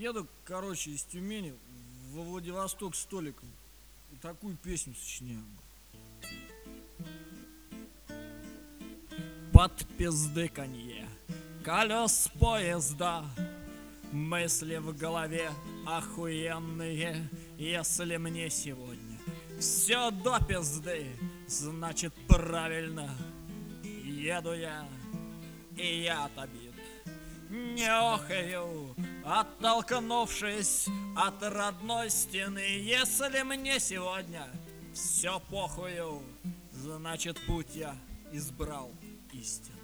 Еду, короче, из Тюмени во Владивосток с Толиком. И такую песню сочиняю. Под пиздыканье колес поезда, мысли в голове охуенные. Если мне сегодня все до пизды, значит правильно еду я, и я от обид не охаю, оттолкнувшись от родной стены. Если мне сегодня все похую, значит путь я избрал истинный.